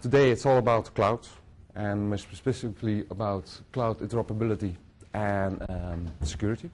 Today it's all about cloud, and more specifically about cloud interoperability and security.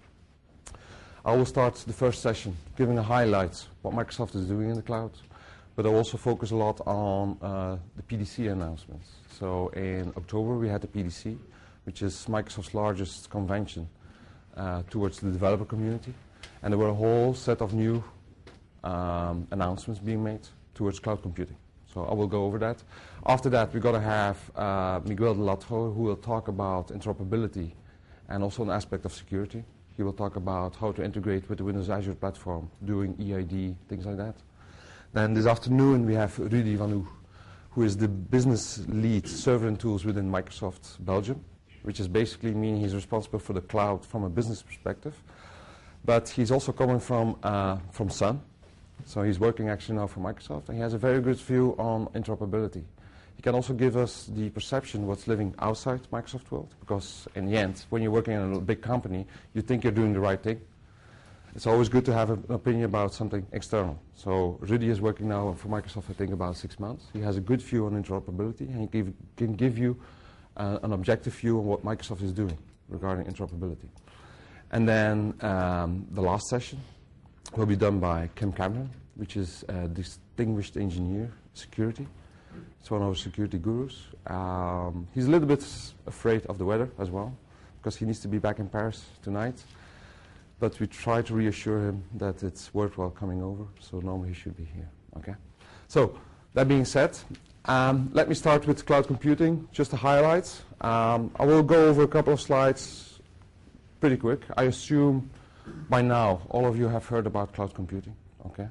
I will start the first session giving a highlight what Microsoft is doing in the cloud, but I'll also focus a lot on the PDC announcements. So in October we had the PDC, which is Microsoft's largest convention towards the developer community, and there were a whole set of new announcements being made towards cloud computing. So I will go over that. After that, we're going to have Miguel de Latro, who will talk about interoperability and also an aspect of security. He will talk about how to integrate with the Windows Azure platform, doing EID, things like that. Then this afternoon, we have Rudy van Oe, who is the business lead server and tools within Microsoft Belgium, which is basically meaning he's responsible for the cloud from a business perspective. But he's also coming from Sun. So he's working actually now for Microsoft, and he has a very good view on interoperability. He can also give us the perception what's living outside Microsoft world, because in the end, when you're working in a big company, you think you're doing the right thing. It's always good to have an opinion about something external. So Rudy is working now for Microsoft, I think, about 6 months. He has a good view on interoperability, and he can give you an objective view on what Microsoft is doing regarding interoperability. And then the last session will be done by Kim Cameron, which is a distinguished engineer, security. It's one of our security gurus. He's a little bit afraid of the weather as well, because he needs to be back in Paris tonight. But we try to reassure him that it's worthwhile coming over, so normally he should be here. Okay. So that being said, let me start with cloud computing, just the highlights. I will go over a couple of slides pretty quick. I assume by now all of you have heard about cloud computing. Okay.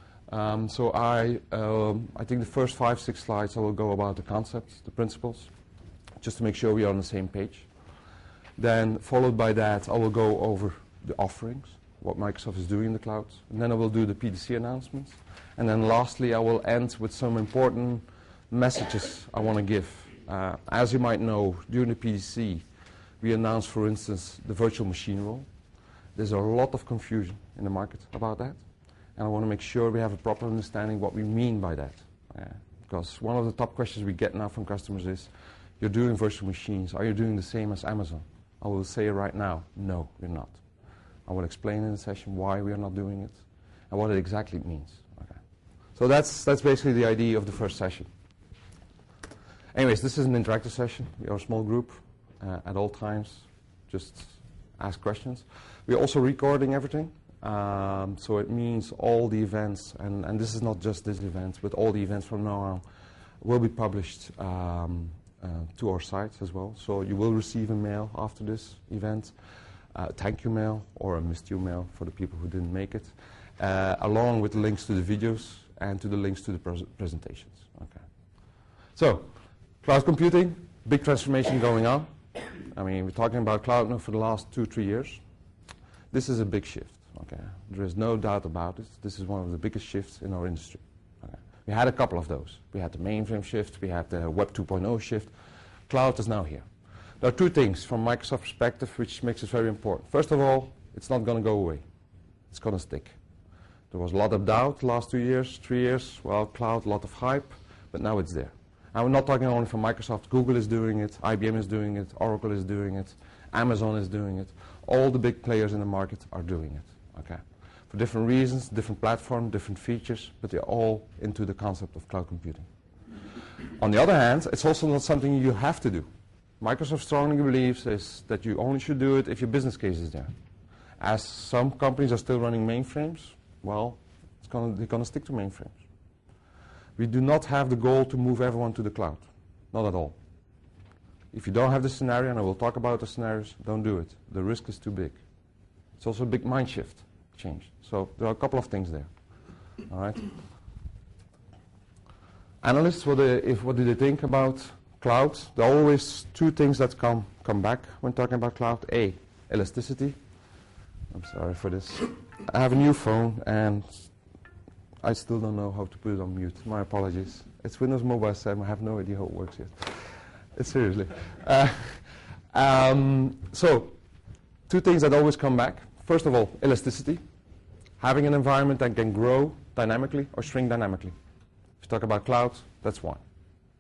So I think the first 5-6 slides I will go about the concepts, the principles, just to make sure we are on the same page. Then followed by that, I will go over the offerings, what Microsoft is doing in the cloud, and then I will do the PDC announcements, and then lastly I will end with some important messages I want to give. As you might know, during the PDC we announced, for instance, the virtual machine role. There's a lot of confusion in the market about that, and I want to make sure we have a proper understanding what we mean by that. Because one of the top questions we get now from customers is, you're doing virtual machines, are you doing the same as Amazon? I will say right now, no, we're not. I will explain in the session why we are not doing it and what it exactly means. Okay. So that's basically the idea of the first session. Anyways, this is an interactive session. We are a small group at all times. Just ask questions. We're also recording everything. So it means all the events, and this is not just this event, but all the events from now on will be published to our site as well. So you will receive a mail after this event, a thank you mail or a missed you mail for the people who didn't make it, along with the links to the videos and to the links to the presentations. Okay. So, cloud computing, big transformation going on. I mean, we're talking about cloud now for the last 2-3 years. This is a big shift. Okay. There is no doubt about it. This is one of the biggest shifts in our industry. Okay. We had a couple of those. We had the mainframe shift, we had the Web 2.0 shift. Cloud is now here. There are two things from Microsoft perspective which makes it very important. First of all, it's not going to go away. It's going to stick. There was a lot of doubt the last 2 years, 3 years. Well, cloud, a lot of hype, but now it's there. And we're not talking only from Microsoft. Google is doing it, IBM is doing it, Oracle is doing it, Amazon is doing it. All the big players in the market are doing it. Okay. For different reasons, different platforms, different features, but they're all into the concept of cloud computing. On the other hand, it's also not something you have to do. Microsoft strongly believes is that you only should do it if your business case is there. As some companies are still running mainframes, well, they're going to stick to mainframes. We do not have the goal to move everyone to the cloud. Not at all. If you don't have the scenario, and I will talk about the scenarios, don't do it. The risk is too big. It's also a big mind shift change. So there are a couple of things there. All right. Analysts, what do they think about cloud? There are always two things that come back when talking about cloud. A, elasticity. I'm sorry for this. I have a new phone and I still don't know how to put it on mute. My apologies. It's Windows Mobile 7. I have no idea how it works yet. Seriously. So, two things that always come back. First of all, elasticity. Having an environment that can grow dynamically or shrink dynamically. If you talk about cloud, that's one.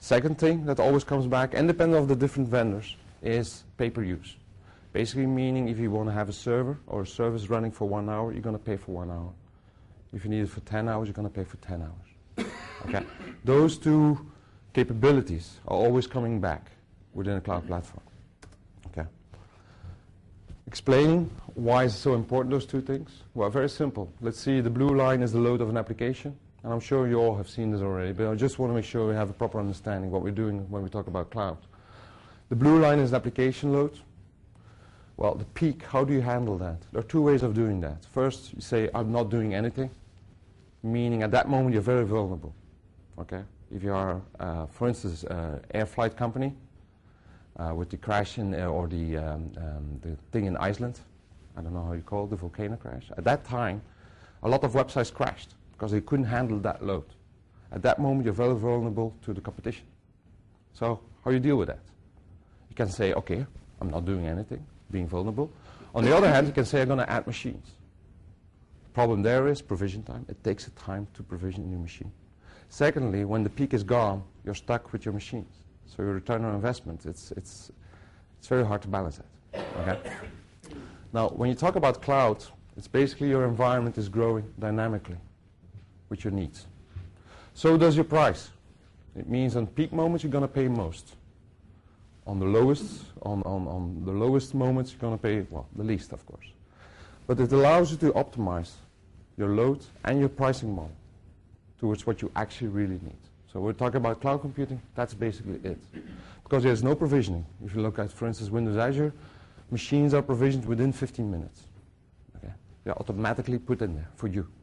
Second thing that always comes back, independent of the different vendors, is pay-per-use. Basically meaning if you want to have a server or a service running for 1 hour, you're going to pay for 1 hour. If you need it for 10 hours, you're going to pay for 10 hours. Okay? Those two capabilities are always coming back within a cloud platform. Okay? Explaining why is it so important, those two things? Well, very simple. Let's see, the blue line is the load of an application. And I'm sure you all have seen this already, but I just want to make sure we have a proper understanding of what we're doing when we talk about cloud. The blue line is application load. Well, the peak, how do you handle that? There are two ways of doing that. First, you say, I'm not doing anything, meaning at that moment you're very vulnerable. Okay? If you are, for instance, air flight company with the crash in, or the thing in Iceland, I don't know how you call it, the volcano crash. At that time, a lot of websites crashed because they couldn't handle that load. At that moment, you're very vulnerable to the competition. So how do you deal with that? You can say, okay, I'm not doing anything, being vulnerable. On the other hand, you can say, I'm going to add machines. The problem there is provision time. It takes a time to provision a new machine. Secondly, when the peak is gone, you're stuck with your machines. So your return on investment, it's very hard to balance that. Okay? Now, when you talk about cloud, it's basically your environment is growing dynamically with your needs. So does your price. It means on peak moments, you're going to pay most. On the lowest, on the lowest moments, you're going to pay, well, the least, of course. But it allows you to optimize your load and your pricing model towards what you actually really need. So we're talking about cloud computing, that's basically it. Because there's no provisioning. If you look at, for instance, Windows Azure, machines are provisioned within 15 minutes. Okay? They're automatically put in there for you.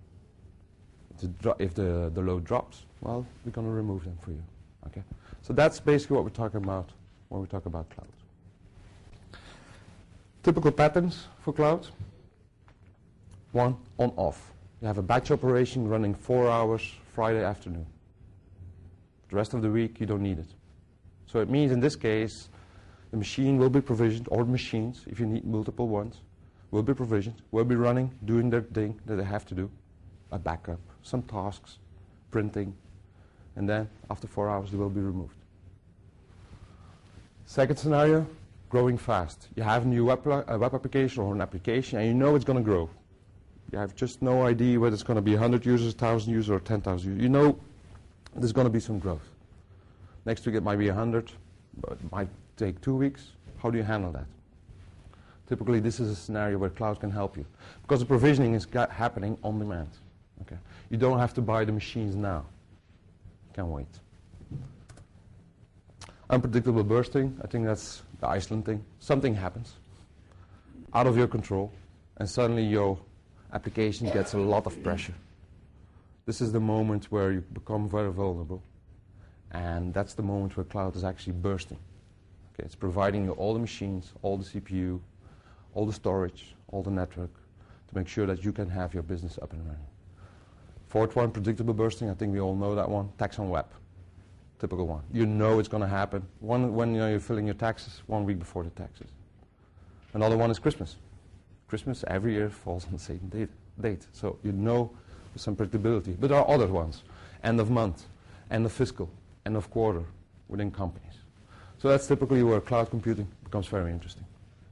If the load drops, well, we're going to remove them for you. Okay? So that's basically what we're talking about when we talk about cloud. Typical patterns for cloud. 1, on-off. You have a batch operation running 4 hours Friday afternoon. The rest of the week, you don't need it. So it means in this case, the machine will be provisioned, or machines, if you need multiple ones, will be provisioned, will be running, doing their thing that they have to do, a backup, some tasks, printing, and then after 4 hours they will be removed. Second scenario, growing fast. You have a new web application or an application and you know it's going to grow. You have just no idea whether it's going to be 100 users, 1,000 users, or 10,000 users. You know there's going to be some growth. Next week it might be 100, but it might take 2 weeks. How do you handle that? Typically this is a scenario where cloud can help you because the provisioning is happening on demand. Okay. You don't have to buy the machines now. You can wait. Unpredictable bursting, I think that's the Iceland thing. Something happens out of your control and suddenly your application gets a lot of pressure. This is the moment where you become very vulnerable, and that's the moment where cloud is actually bursting. Okay, it's providing you all the machines, all the CPU, all the storage, all the network to make sure that you can have your business up and running. Fourth one, predictable bursting, I think we all know that one. Tax on web, typical one. You know it's going to happen when you're filling your taxes 1 week before the taxes. Another one is Christmas. Christmas every year falls on the same date. So you know some predictability. But there are other ones. End of month, end of fiscal, end of quarter within companies. So that's typically where cloud computing becomes very interesting.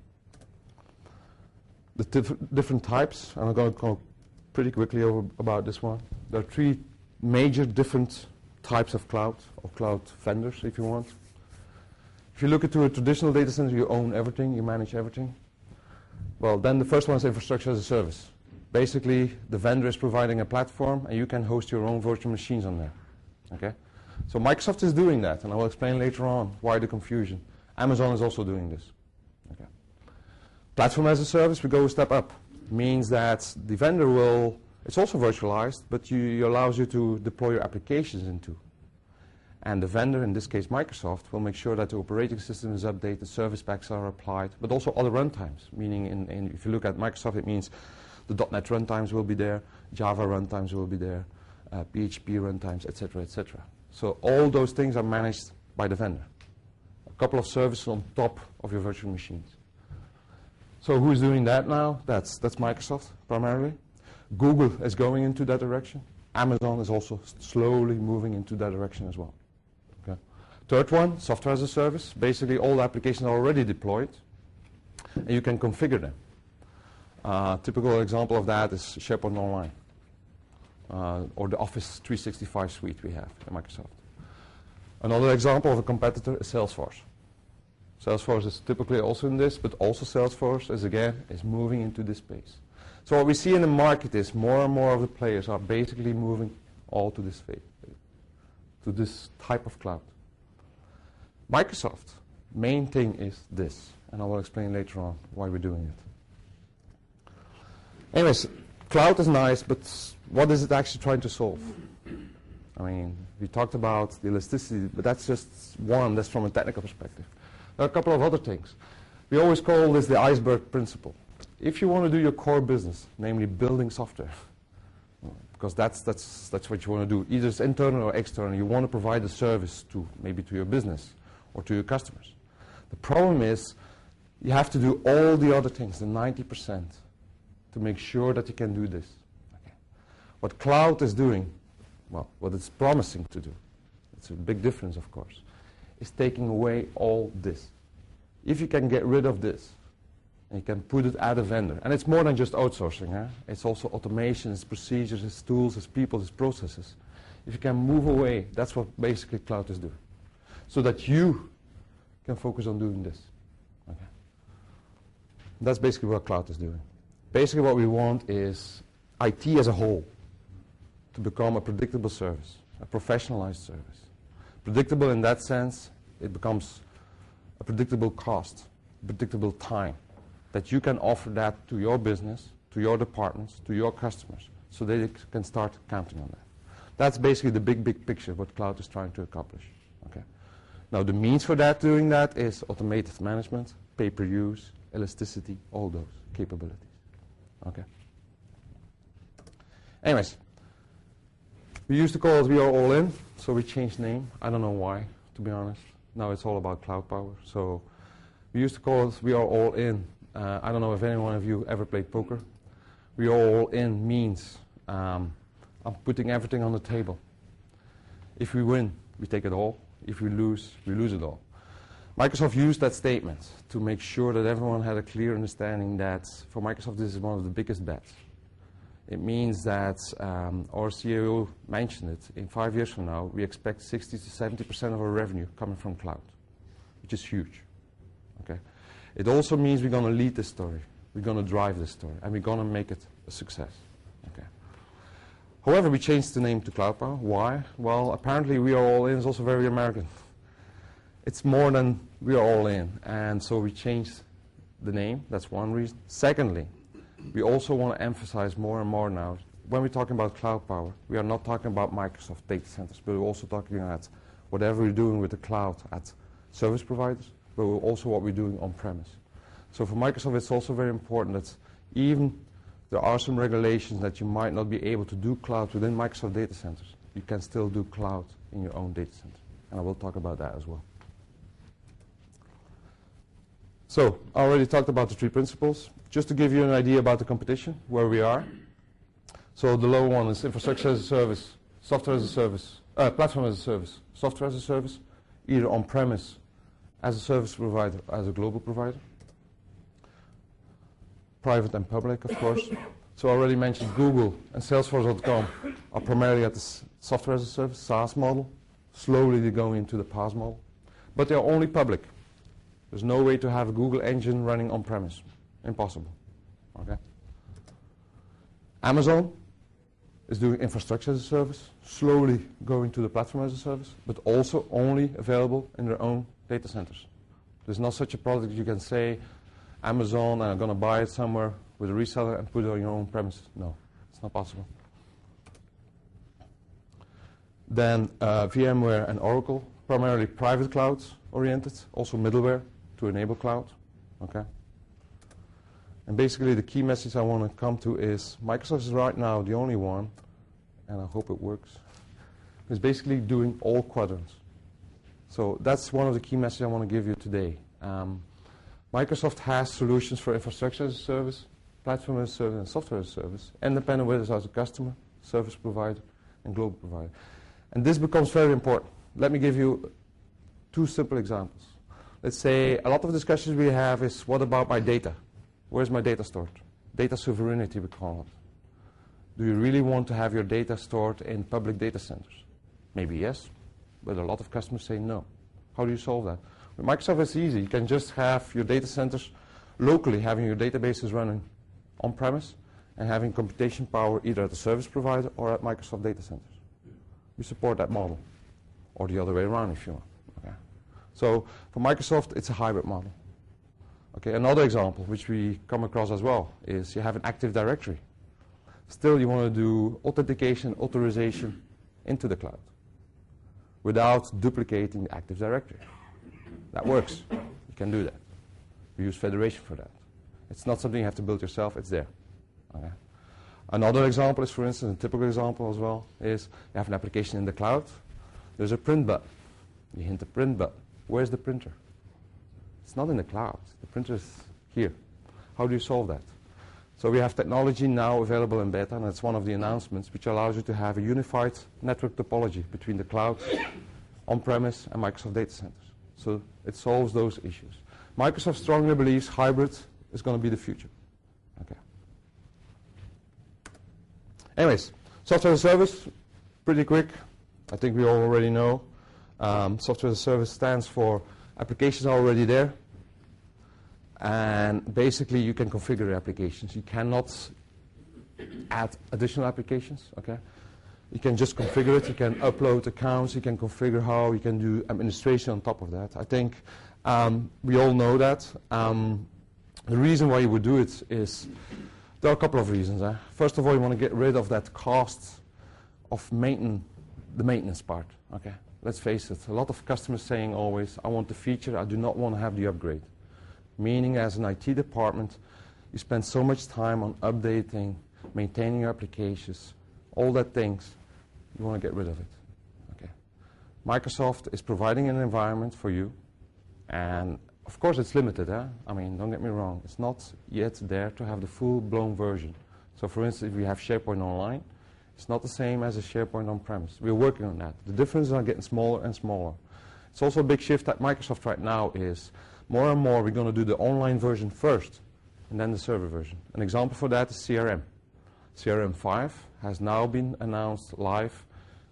The different types, and I'm going to go pretty quickly over about this one. There are 3 major different types of cloud, or cloud vendors if you want. If you look into a traditional data center, you own everything, you manage everything. Well, then the first one is infrastructure as a service. Basically, the vendor is providing a platform and you can host your own virtual machines on there. Okay? So Microsoft is doing that, and I will explain later on why the confusion. Amazon is also doing this. Okay. Platform as a service, we go a step up. Means that the vendor will, it's also virtualized, but it allows you to deploy your applications into. And the vendor, in this case Microsoft, will make sure that the operating system is updated, service packs are applied, but also other runtimes. Meaning, if you look at Microsoft, it means the .NET runtimes will be there, Java runtimes will be there, PHP runtimes, etc., etc. So all those things are managed by the vendor. A couple of services on top of your virtual machines. So who's doing that now? That's Microsoft primarily. Google is going into that direction. Amazon is also slowly moving into that direction as well. Okay. Third one, software as a service. Basically, all the applications are already deployed, and you can configure them. Typical example of that is SharePoint Online, or the Office 365 suite we have at Microsoft. Another example of a competitor is Salesforce. Salesforce is typically also in this, but also Salesforce is moving into this space. So what we see in the market is more and more of the players are basically moving all to this phase, to this type of cloud. Microsoft, main thing is this, and I will explain later on why we're doing it. Anyways, cloud is nice, but what is it actually trying to solve? I mean, we talked about the elasticity, but that's just one, that's from a technical perspective. There are a couple of other things. We always call this the iceberg principle. If you want to do your core business, namely building software, because that's what you want to do, either it's internal or external, you want to provide a service to maybe to your business or to your customers. The problem is you have to do all the other things, the 90%, to make sure that you can do this. Okay. What cloud is doing, well, what it's promising to do, it's a big difference, of course, is taking away all this. If you can get rid of this, and you can put it at a vendor, and it's more than just outsourcing, eh? It's also automation, it's procedures, it's tools, it's people, it's processes. If you can move away, that's what basically cloud is doing. So that you can focus on doing this. Okay. That's basically what cloud is doing. Basically what we want is IT as a whole to become a predictable service, a professionalized service. Predictable in that sense, it becomes a predictable cost, predictable time, that you can offer that to your business, to your departments, to your customers, so they can start counting on that. That's basically the big picture, what cloud is trying to accomplish. Okay. Now the means for that, doing that, is automated management, pay-per-use, elasticity, all those capabilities. Okay. Anyways, we used to call it We Are All In, so we changed name. I don't know why, to be honest. Now it's all about cloud power. So we used to call it We Are All In. I don't know if any one of you ever played poker. We Are All In means I'm putting everything on the table. If we win, we take it all. If we lose it all. Microsoft used that statement to make sure that everyone had a clear understanding that for Microsoft this is one of the biggest bets. It means that our CEO mentioned it, in 5 years from now we expect 60 to 70% of our revenue coming from cloud, which is huge. Okay. It also means we're going to lead this story, we're going to drive this story, and we're going to make it a success. Okay. However, we changed the name to CloudPower. Why? Well, apparently We Are All In is also very American. It's more than We Are All In, and so we changed the name. That's one reason. Secondly, we also want to emphasize more and more now, when we're talking about cloud power, we are not talking about Microsoft data centers, but we're also talking about whatever we're doing with the cloud at service providers, but also what we're doing on-premise. So for Microsoft, it's also very important that even there are some regulations that you might not be able to do cloud within Microsoft data centers. You can still do cloud in your own data center, and I will talk about that as well. So I already talked about the 3 principles. Just to give you an idea about the competition, where we are. So the lower one is infrastructure as a service, software as a service, platform as a service, software as a service, either on-premise as a service provider, as a global provider. Private and public, of course. So I already mentioned Google and Salesforce.com are primarily at the software as a service, SaaS model. Slowly they go into the PaaS model. But they're only public. There's no way to have a Google engine running on-premise. Impossible. Okay. Amazon is doing infrastructure as a service, slowly going to the platform as a service, but also only available in their own data centers. There's not such a product you can say, Amazon, I'm going to buy it somewhere with a reseller and put it on your own premises. No, it's not possible. Then VMware and Oracle, primarily private clouds oriented, also middleware to enable cloud. Okay. And basically the key message I want to come to is Microsoft is right now the only one, and I hope it works, is basically doing all quadrants. So that's one of the key messages I want to give you today. Microsoft has solutions for infrastructure as a service, platform as a service, and software as a service, independent whether it's as a customer, service provider, and global provider. And this becomes very important. Let me give you Two simple examples. Let's say a lot of discussions we have is, what about my data? Where's my data stored? Data sovereignty, we call it. Do you really want to have your data stored in public data centers? Maybe yes, but a lot of customers say no. How do you solve that? With Microsoft, it's easy. You can just have your data centers locally, having your databases running on-premise and having computation power either at the service provider or at Microsoft data centers. We support that model, or the other way around if you want. Okay. So for Microsoft, it's a hybrid model. Okay. Another example, which we come across as well, is you have an Active Directory. Still, you want to do authentication, authorization into the cloud without duplicating the Active Directory. That works. You can do that. We use Federation for that. It's not something you have to build yourself. It's there. Okay. Another example is, for instance, a typical example as well, is you have an application in the cloud. There's a print button. You hit the print button. Where's the printer? It's not in the cloud. The printer is here. How do you solve that? So we have technology now available in beta, and it's one of the announcements, which allows you to have a unified network topology between the cloud, on-premise, and Microsoft data centers. So it solves those issues. Microsoft strongly believes hybrid is going to be the future. Okay. Anyways, software as a service, pretty quick. I think we all already know. Software as a service stands for applications are already there. And basically, you can configure the applications. You cannot add additional applications. Okay, you can just configure it. You can upload accounts. You can configure how you can do administration on top of that. I think we all know that. The reason why you would do it is there are a couple of reasons. First of all, you want to get rid of that cost of the maintenance part. Okay, let's face it. A lot of customers saying always, "I want the feature. I do not want to have the upgrade." Meaning, as an IT department, you spend so much time on updating, maintaining your applications, all that things, you want to get rid of it. Okay. Microsoft is providing an environment for you, and of course it's limited. I mean, don't get me wrong, it's not yet there to have the full-blown version. So for instance, if we have SharePoint Online, it's not the same as a SharePoint on-premise. We're working on that. The differences are getting smaller and smaller. It's also a big shift at Microsoft right now is more and more we're going to do the online version first and then the server version. An example for that is CRM. CRM 5 has now been announced live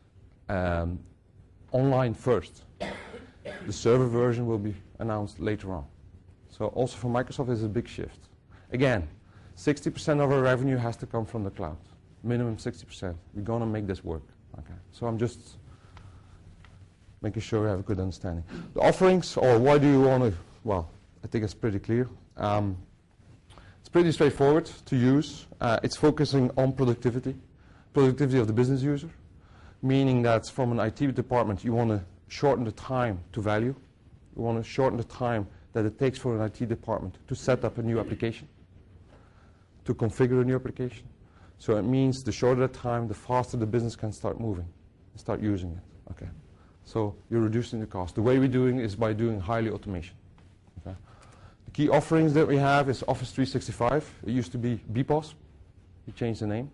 online first. The server version will be announced later on. So also for Microsoft, it's a big shift. Again, 60% of our revenue has to come from the cloud. Minimum 60%. We're going to make this work. Okay. So I'm just making sure we have a good understanding. The offerings, or why do you want to, well, I think it's pretty clear. It's pretty straightforward to use. It's focusing on productivity of the business user, meaning that from an IT department, you want to shorten the time to value. You want to shorten the time that it takes for an IT department to set up a new application, to configure a new application. So it means the shorter the time, the faster the business can start moving, and start using it. Okay. So you're reducing the cost. The way we're doing is by doing highly automation. Okay. The key offerings that we have is Office 365. It used to be BPOS. We changed the name.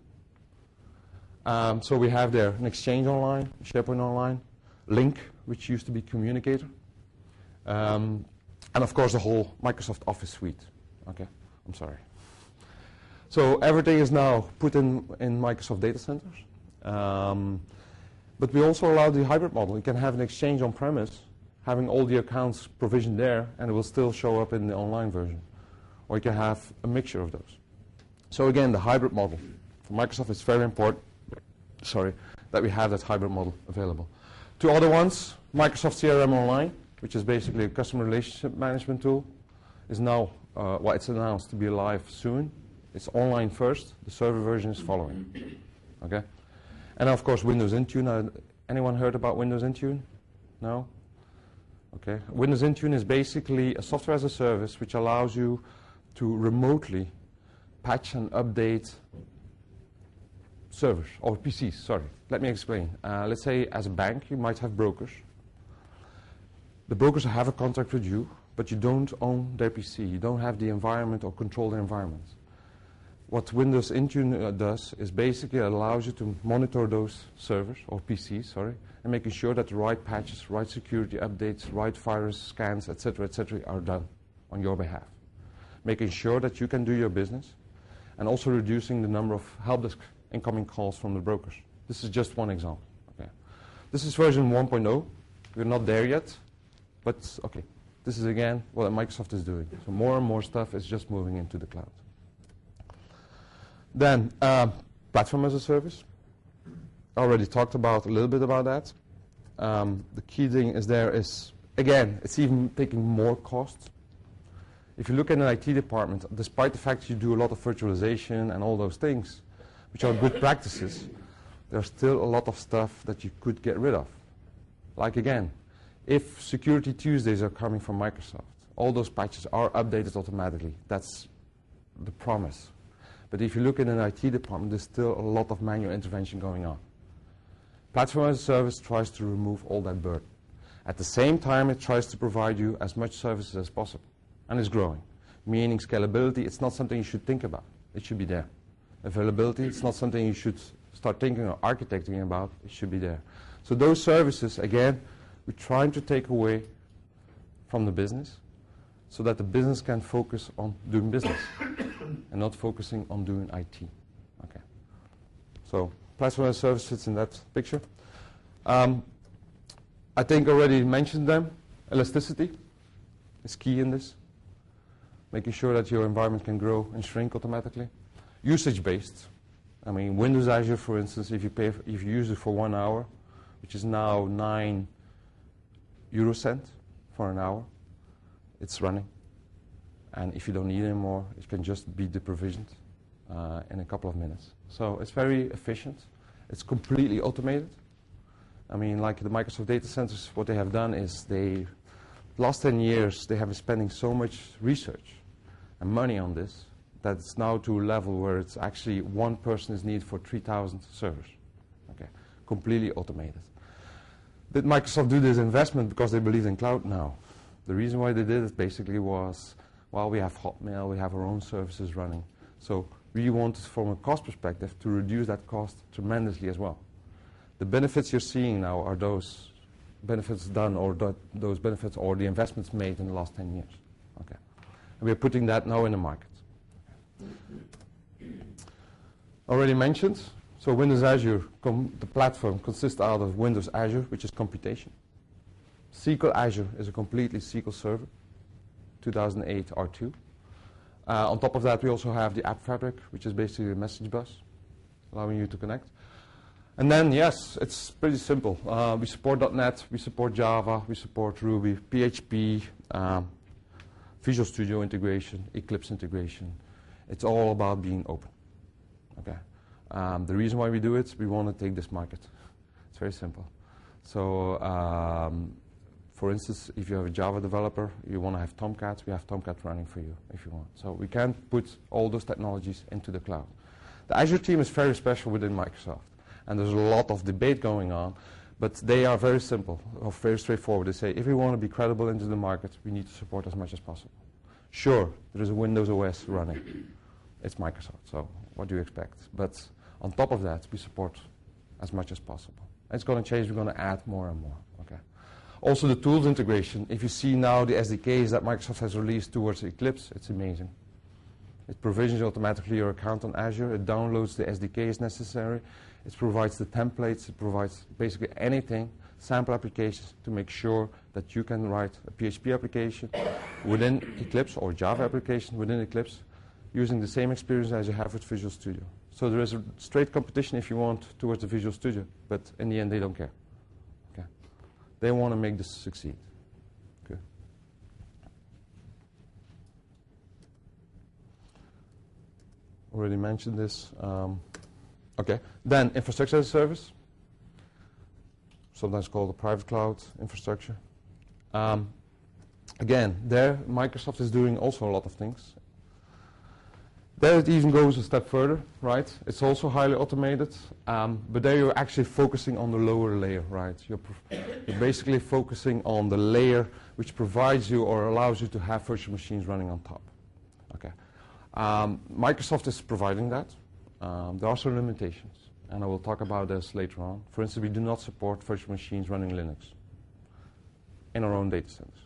So we have there an Exchange Online, SharePoint Online, Lync, which used to be Communicator, and of course the whole Microsoft Office suite. Okay, I'm sorry. So everything is now put in Microsoft data centers. But we also allow the hybrid model. You can have an Exchange on-premise, having all the accounts provisioned there, and it will still show up in the online version. Or you can have a mixture of those. So again, the hybrid model. For Microsoft, it's very important that we have that hybrid model available. Two other ones, Microsoft CRM Online, which is basically a customer relationship management tool, is now, it's announced to be live soon. It's online first. The server version is following. Okay. And of course, Windows Intune. Anyone heard about Windows Intune? No? Okay. Windows Intune is basically a software as a service which allows you to remotely patch and update servers, or PCs, sorry. Let me explain. Let's say as a bank, you might have brokers. The brokers have a contract with you, but you don't own their PC. You don't have the environment or control the environment. what Windows Intune does is basically allows you to monitor those servers, or PCs, sorry, and making sure that the right patches, right security updates, right virus scans, etc., are done on your behalf. Making sure that you can do your business, and also reducing the number of help desk incoming calls from the brokers. This is just one example. Okay. This is version 1.0. We're not there yet, but okay. This is again what Microsoft is doing. So more and more stuff is just moving into the cloud. Then platform as a service. I already talked about a little bit about that. The key thing is there is, again, it's even taking more cost. If you look at an IT department, despite the fact you do a lot of virtualization and all those things, which are good practices, there's still a lot of stuff that you could get rid of. Like again, if Security Tuesdays are coming from Microsoft, all those patches are updated automatically. That's the promise. But if you look at an IT department, there's still a lot of manual intervention going on. Platform as a Service tries to remove all that burden. At the same time, it tries to provide you as much services as possible. And it's growing. Meaning scalability, it's not something you should think about. It should be there. Availability, it's not something you should start thinking or architecting about. It should be there. So those services, again, we're trying to take away from the business so that the business can focus on doing business and not focusing on doing IT. Okay. So platform as a service fits in that picture. I think I already mentioned them. Elasticity is key in this. Making sure that your environment can grow and shrink automatically. Usage-based. I mean, Windows Azure, for instance, if you use it for 1 hour, which is now 9 euro cent for an hour, it's running. And if you don't need it anymore, it can just be deprovisioned in a couple of minutes. So it's very efficient. It's completely automated. I mean, like the Microsoft data centers, what they have done is last 10 years, they have been spending so much research and money on this that it's now to a level where it's actually one person is needed for 3,000 servers. Okay, completely automated. Did Microsoft do this investment because they believe in cloud? No. The reason why they did it basically was, well, we have Hotmail, we have our own services running. So we wanted, from a cost perspective, to reduce that cost tremendously as well. The benefits you're seeing now are those benefits done, or those benefits, or the investments made in the last 10 years. Okay, and we're putting that now in the market. Already mentioned. So Windows Azure, the platform consists out of Windows Azure, which is computation. SQL Azure is a completely SQL server, 2008 R2. On top of that, we also have the App Fabric, which is basically a message bus, allowing you to connect. And then, yes, it's pretty simple. We support .NET, we support Java, we support Ruby, PHP, Visual Studio integration, Eclipse integration. It's all about being open. Okay. The reason why we do it, we want to take this market. It's very simple. So, for instance, if you have a Java developer, you want to have Tomcat, we have Tomcat running for you if you want. So we can put all those technologies into the cloud. The Azure team is very special within Microsoft. And there's a lot of debate going on, but they are very simple, or very straightforward. They say, if we want to be credible into the market, we need to support as much as possible. Sure, there is a Windows OS running. It's Microsoft, so what do you expect? But on top of that, we support as much as possible. It's going to change, we're going to add more and more. Okay. Also the tools integration. If you see now the SDKs that Microsoft has released towards Eclipse, it's amazing. It provisions automatically your account on Azure. It downloads the SDKs necessary. It provides the templates. It provides basically anything, sample applications, to make sure that you can write a PHP application within Eclipse, or Java application within Eclipse, using the same experience as you have with Visual Studio. So there is a straight competition, if you want, towards the Visual Studio, but in the end they don't care. Okay. They want to make this succeed. Okay. Already mentioned this. Okay. Then infrastructure as a service, sometimes called a private cloud infrastructure. Again, there Microsoft is doing also a lot of things. There it even goes a step further, right? It's also highly automated, but there you're actually focusing on the lower layer, right? You're basically focusing on the layer which provides you or allows you to have virtual machines running on top. Okay. Microsoft is providing that. There are some limitations, and I will talk about this later on. For instance, we do not support virtual machines running Linux in our own data centers.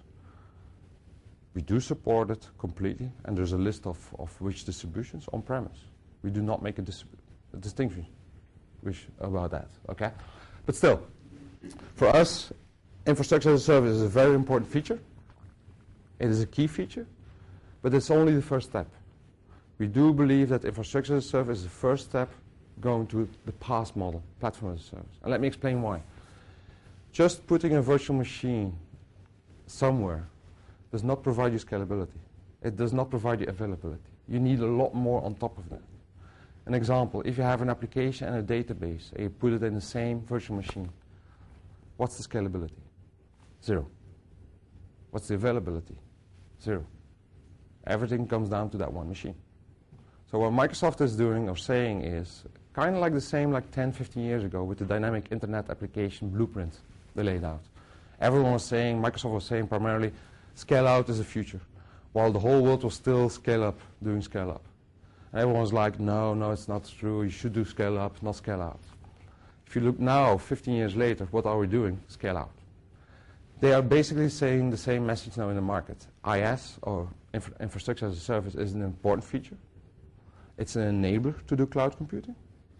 We do support it completely, and there's a list of which distributions on-premise. We do not make a distinction about that, okay? But still, for us, infrastructure as a service is a very important feature. It is a key feature, but it's only the first step. We do believe that infrastructure as a service is the first step going to the PaaS model, platform as a service. And let me explain why. Just putting a virtual machine somewhere does not provide you scalability. It does not provide you availability. You need a lot more on top of that. An example, if you have an application and a database, and you put it in the same virtual machine, what's the scalability? 0. What's the availability? 0. Everything comes down to that one machine. So what Microsoft is doing or saying is kind of like the same like 10, 15 years ago with the dynamic internet application blueprint they laid out. Everyone was saying, Microsoft was saying primarily, scale out is the future, while the whole world was still scale up, doing scale up. And everyone was like, no, it's not true, you should do scale up, not scale out. If you look now, 15 years later, what are we doing? Scale out. They are basically saying the same message now in the market. IaaS, or infrastructure as a service, is an important feature. It's an enabler to do cloud computing,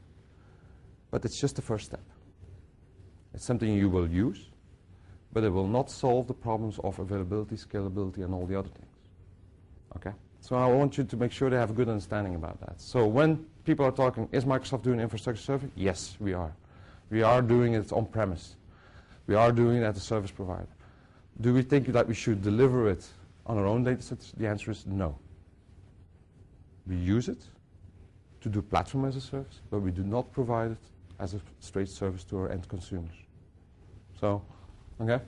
but it's just the first step. It's something you will use, but it will not solve the problems of availability, scalability, and all the other things. Okay? So I want you to make sure they have a good understanding about that. So when people are talking, is Microsoft doing infrastructure service? Yes, we are. We are doing it on-premise. We are doing it as a service provider. Do we think that we should deliver it on our own data sets? The answer is no. We use it to do platform as a service, but we do not provide it as a straight service to our end consumers. So, okay?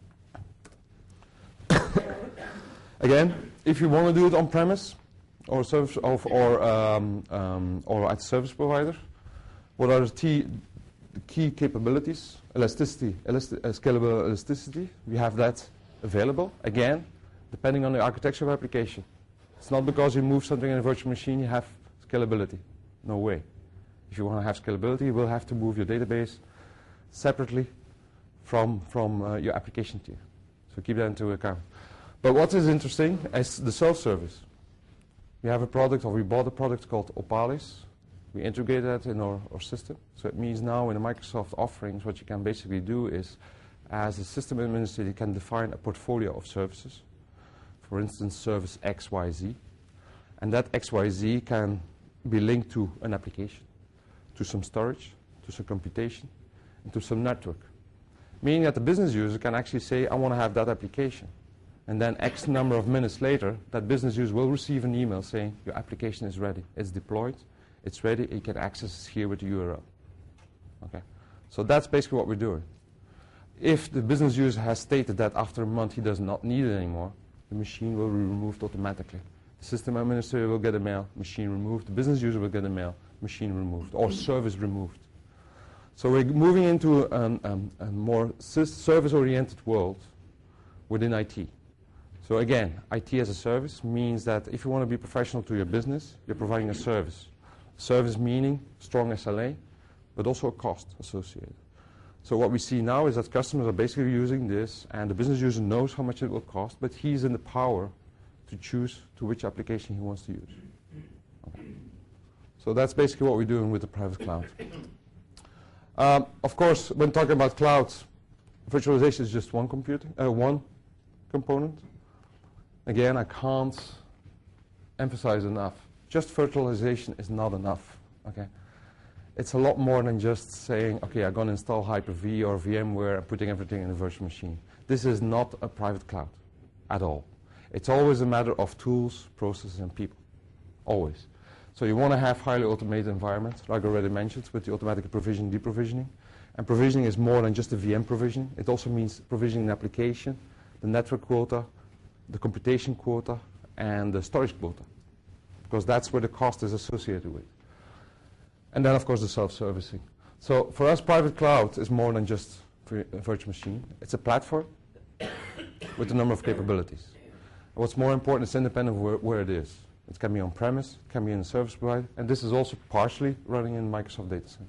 Again, if you want to do it on-premise or service or at a service provider, what are the key capabilities? Elasticity, scalable elasticity. We have that available. Again, depending on the architecture of application. It's not because you move something in a virtual machine you have scalability. No way. If you want to have scalability, you will have to move your database separately from your application tier. So keep that into account. But what is interesting is the self-service. We have a product, or we bought a product called Opalis. We integrated that in our system. So it means now in the Microsoft offerings, what you can basically do is, as a system administrator, you can define a portfolio of services. For instance, service XYZ. And that XYZ can be linked to an application, to some storage, to some computation, and to some network. Meaning that the business user can actually say, I want to have that application. And then X number of minutes later, that business user will receive an email saying, your application is ready. It's deployed. It's ready. You can access it here with the URL. Okay. So that's basically what we're doing. If the business user has stated that after a month he does not need it anymore, the machine will be removed automatically. The system administrator will get a mail, machine removed. The business user will get a mail, machine removed, or service removed. So we're moving into a more service-oriented world within IT. So again, IT as a service means that if you want to be professional to your business, you're providing a service. Service meaning strong SLA, but also a cost associated. So what we see now is that customers are basically using this, and the business user knows how much it will cost, but he's in the power to choose to which application he wants to use. Okay. So that's basically what we're doing with the private cloud. Of course, when talking about cloud, virtualization is just one component. Again, I can't emphasize enough. Just virtualization is not enough. Okay, it's a lot more than just saying, okay, I'm going to install Hyper-V or VMware and putting everything in a virtual machine. This is not a private cloud at all. It's always a matter of tools, processes, and people. Always. So you want to have highly automated environments, like I already mentioned, with the automatic provisioning, deprovisioning. And provisioning is more than just the VM provisioning. It also means provisioning an application, the network quota, the computation quota, and the storage quota, because that's where the cost is associated with. And then, of course, the self-servicing. So for us, private cloud is more than just a virtual machine. It's a platform with a number of capabilities. And what's more important is independent of where it is. It can be on-premise, it can be in a service provider, and this is also partially running in Microsoft data centers.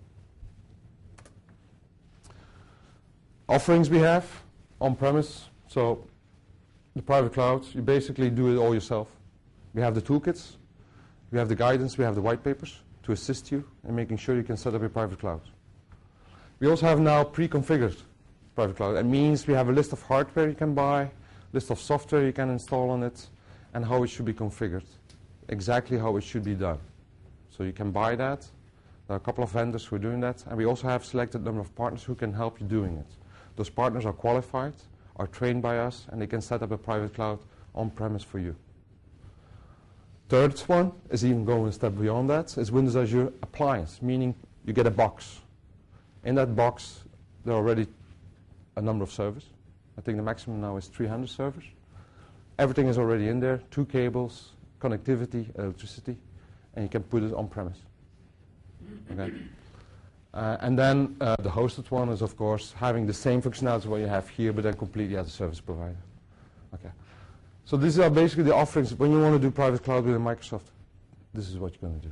Offerings we have on-premise, so the private cloud, you basically do it all yourself. We have the toolkits, we have the guidance, we have the white papers to assist you in making sure you can set up your private cloud. We also have now pre-configured private cloud. That means we have a list of hardware you can buy, list of software you can install on it, and how it should be configured, exactly how it should be done. So you can buy that. There are a couple of vendors who are doing that, and we also have selected number of partners who can help you doing it. Those partners are qualified, are trained by us, and they can set up a private cloud on-premise for you. Third one is even going a step beyond that, is Windows Azure Appliance, meaning you get a box. In that box, there are already a number of servers. I think the maximum now is 300 servers. Everything is already in there, 2 cables, connectivity, electricity, and you can put it on-premise. Okay. And then the hosted one is, of course, having the same functionality what you have here, but then completely as a service provider. Okay. So these are basically the offerings. When you want to do private cloud within Microsoft, this is what you're going to do.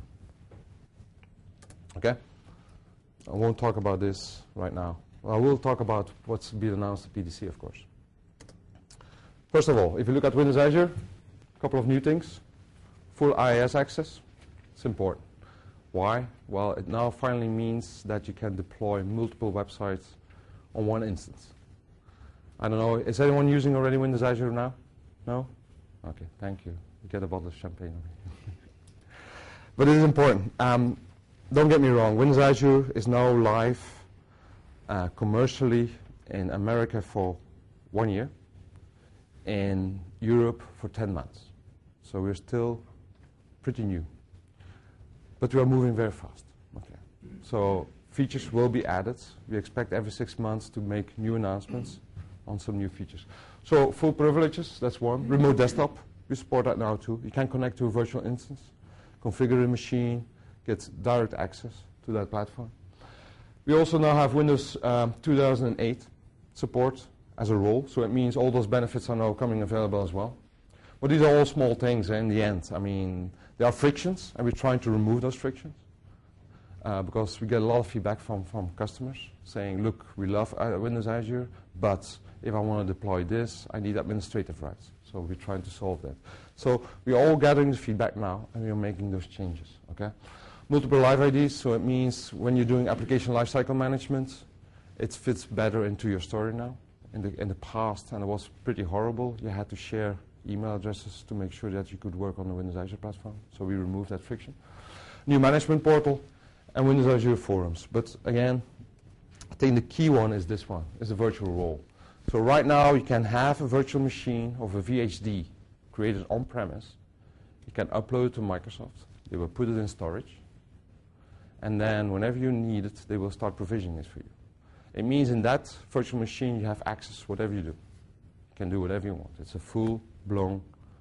Okay? I won't talk about this right now. I will talk about what's been announced at PDC, of course. First of all, if you look at Windows Azure, a couple of new things. Full IaaS access. It's important. Why? Well, it now finally means that you can deploy multiple websites on one instance. I don't know, is anyone using already Windows Azure now? No? Okay, thank you. You get a bottle of champagne. But it is important. Don't get me wrong, Windows Azure is now live commercially in America for 1 year, in Europe for 10 months. So we're still pretty new. But we are moving very fast. Okay. So features will be added. We expect every 6 months to make new announcements on some new features. So full privileges, that's one. Remote desktop, we support that now too. You can connect to a virtual instance, configure a machine, get direct access to that platform. We also now have Windows 2008 support as a role, so it means all those benefits are now coming available as well. But these are all small things in the end. I mean, there are frictions, and we're trying to remove those frictions because we get a lot of feedback from customers saying, look, we love Windows Azure, but if I want to deploy this, I need administrative rights. So we're trying to solve that. So we're all gathering the feedback now, and we're making those changes. Okay? Multiple live IDs, so it means when you're doing application lifecycle management, it fits better into your story now. In the past, and it was pretty horrible, you had to share email addresses to make sure that you could work on the Windows Azure platform. So we removed that friction. New management portal and Windows Azure forums. But again, I think the key one is this one, is a virtual role. So right now you can have a virtual machine of a VHD created on-premise. You can upload it to Microsoft. They will put it in storage. And then whenever you need it, they will start provisioning it for you. It means in that virtual machine you have access to whatever you do. You can do whatever you want. It's a full-blown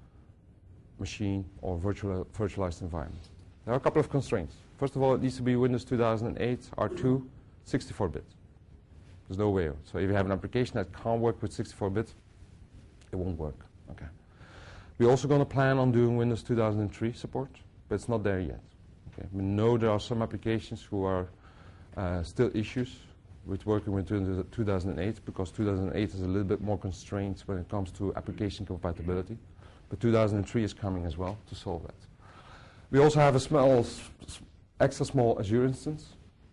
machine or virtualized environment. There are a couple of constraints. First of all, it needs to be Windows 2008 R2 64-bit. There's no way. So if you have an application that can't work with 64-bit, it won't work. Okay. We're also going to plan on doing Windows 2003 support, but it's not there yet. Okay. We know there are some applications who are still issues with working with 2008 because 2008 is a little bit more constrained when it comes to application compatibility. But 2003 is coming as well to solve that. We also have a extra small Azure instance,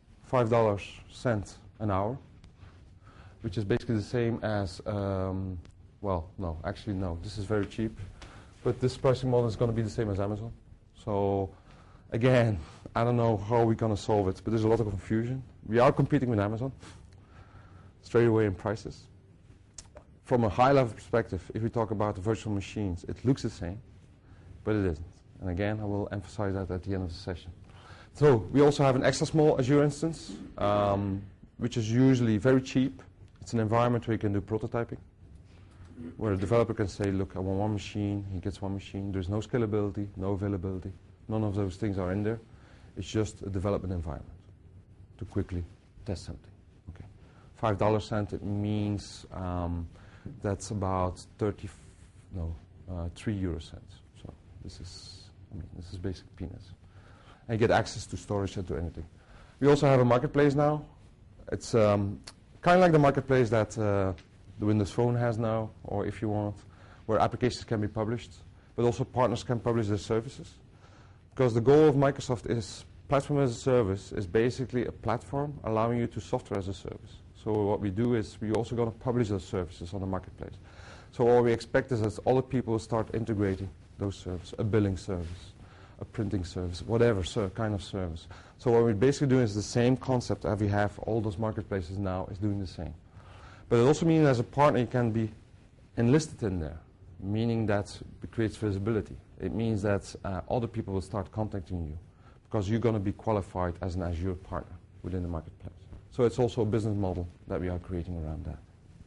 $5 an hour, which is basically the same as, well, no, actually no, this is very cheap. But this pricing model is going to be the same as Amazon. So again, I don't know how we're going to solve it, but there's a lot of confusion. We are competing with Amazon straight away in prices. From a high-level perspective, if we talk about the virtual machines, it looks the same, but it isn't. And again, I will emphasize that at the end of the session. So we also have an extra small Azure instance, which is usually very cheap. It's an environment where you can do prototyping, where a developer can say, look, I want one machine, he gets one machine. There's no scalability, no availability. None of those things are in there. It's just a development environment to quickly test something. Okay, $5 it means that's about 3 euro cents. So this is I mean, this is basic peanuts. And you get access to storage and to anything. We also have a marketplace now. It's kind of like the marketplace that the Windows Phone has now, or if you want, where applications can be published, but also partners can publish their services. Because the goal of Microsoft is platform as a service is basically a platform allowing you to software as a service. So what we do is we're also going to publish those services on the marketplace. So what we expect is that other people will start integrating those services, a billing service, a printing service, whatever kind of service. So what we're basically doing is the same concept as we have all those marketplaces now is doing the same. But it also means as a partner you can be enlisted in there, meaning that it creates visibility. It means that other people will start contacting you because you're going to be qualified as an Azure partner within the marketplace. So it's also a business model that we are creating around that.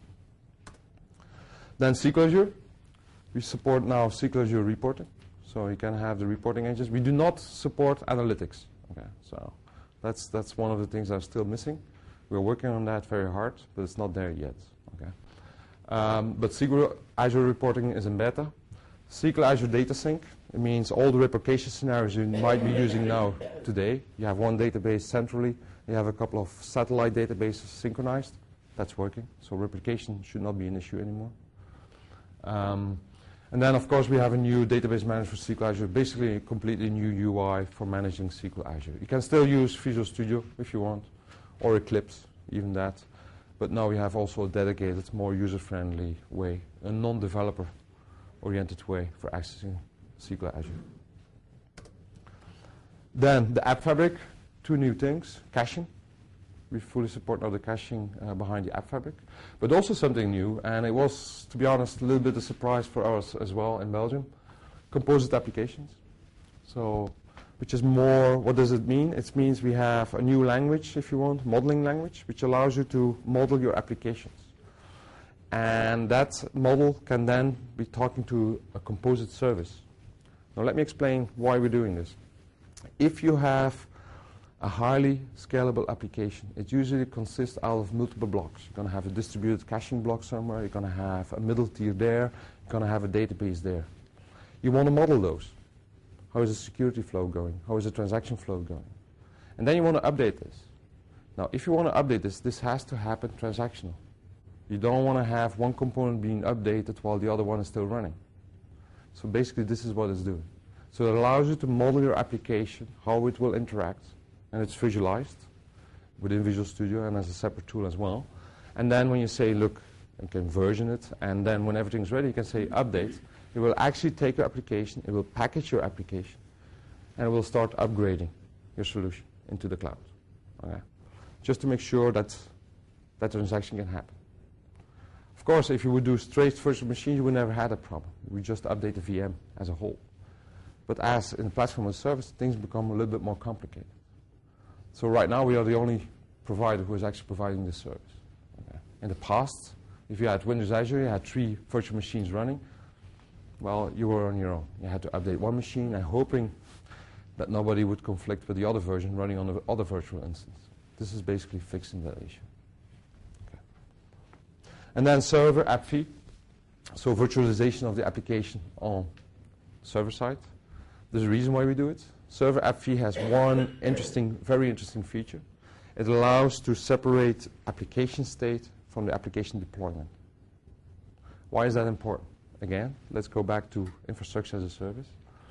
Then SQL Azure. We support now SQL Azure reporting. So you can have the reporting engines. We do not support analytics. Okay, so that's one of the things that are still missing. We're working on that very hard, but it's not there yet. Okay. But SQL Azure reporting is in beta. SQL Azure Data Sync. It means all the replication scenarios you might be using now today. You have one database centrally. You have a couple of satellite databases synchronized. That's working. So replication should not be an issue anymore. And then, of course, we have a new database manager for SQL Azure, basically a completely new UI for managing SQL Azure. You can still use Visual Studio if you want, or Eclipse, even that. But now we have also a dedicated, more user-friendly way, a non-developer-oriented way for accessing SQL Azure. Then the App Fabric, two new things, caching. We fully support now the caching behind the App Fabric. But also something new, and it was, to be honest, a little bit of a surprise for us as well in Belgium, composite applications. So, which is more, what does it mean? It means we have a new language, if you want, modeling language, which allows you to model your applications. And that model can then be talking to a composite service. Now let me explain why we're doing this. If you have a highly scalable application, it usually consists out of multiple blocks. You're going to have a distributed caching block somewhere, you're going to have a middle tier there, you're going to have a database there. You want to model those. How is the security flow going? How is the transaction flow going? And then you want to update this. Now, if you want to update this, this has to happen transactional. You don't want to have one component being updated while the other one is still running. So basically, this is what it's doing. So it allows you to model your application, how it will interact, and it's visualized within Visual Studio and as a separate tool as well. And then when you say, look, you can version it, and then when everything's ready, you can say update. It will actually take your application, it will package your application, and it will start upgrading your solution into the cloud. Okay? Just to make sure that that transaction can happen. Of course, if you would do straight virtual machine, you would never have a problem. We just update the VM as a whole. But as in the platform as a service, things become a little bit more complicated. So right now, we are the only provider who is actually providing this service. Okay. In the past, if you had Windows Azure, you had 3 virtual machines running, well, you were on your own. You had to update one machine and hoping that nobody would conflict with the other version running on the other virtual instance. This is basically fixing that issue. Okay. And then server app fee, so virtualization of the application on server side. There's a reason why we do it. Server app fee has one very interesting feature. It allows to separate application state from the application deployment. Why is that important? Again, let's go back to infrastructure as a service.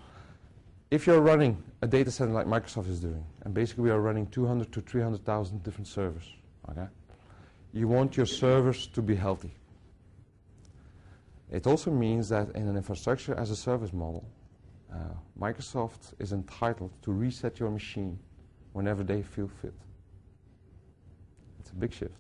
If you're running a data center like Microsoft is doing, and basically we are running 200 to 300,000 different servers, okay? You want your servers to be healthy. It also means that in an infrastructure as a service model, Microsoft is entitled to reset your machine whenever they feel fit. It's a big shift.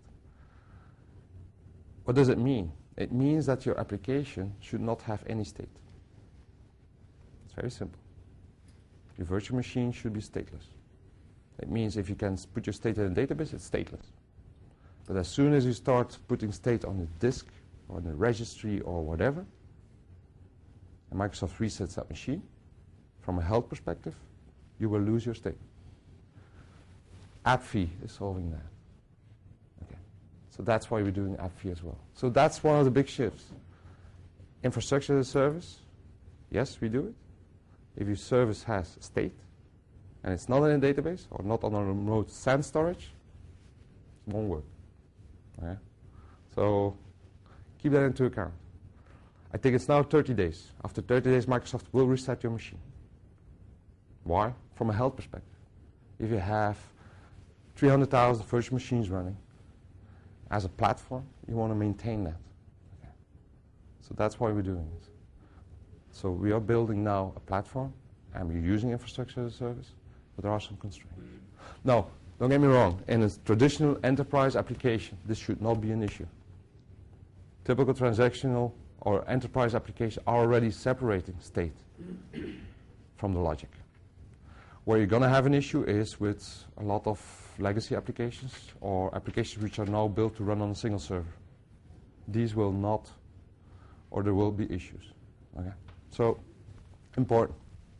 What does it mean? It means that your application should not have any state. It's very simple. Your virtual machine should be stateless. It means if you can put your state in a database, it's stateless. But as soon as you start putting state on the disk or the registry or whatever, and Microsoft resets that machine, from a health perspective, you will lose your state. AppFee is solving that. Okay. So that's why we're doing AppFee as well. So that's one of the big shifts. Infrastructure as a service, yes, we do it. if your service has state, and it's not in a database, or not on a remote SAN storage, it won't work. Okay? So keep that into account. I think it's now 30 days. After 30 days, Microsoft will reset your machine. Why? From a health perspective. If you have 300,000 virtual machines running, as a platform, you want to maintain that. Okay. So that's why we're doing it. So we are building now a platform, and we're using infrastructure as a service, but there are some constraints. Now, don't get me wrong, in a traditional enterprise application, this should not be an issue. Typical transactional or enterprise applications are already separating state from the logic. Where you're going to have an issue is with a lot of legacy applications or applications which are now built to run on a single server. These will not, or there will be issues. Okay? So, important.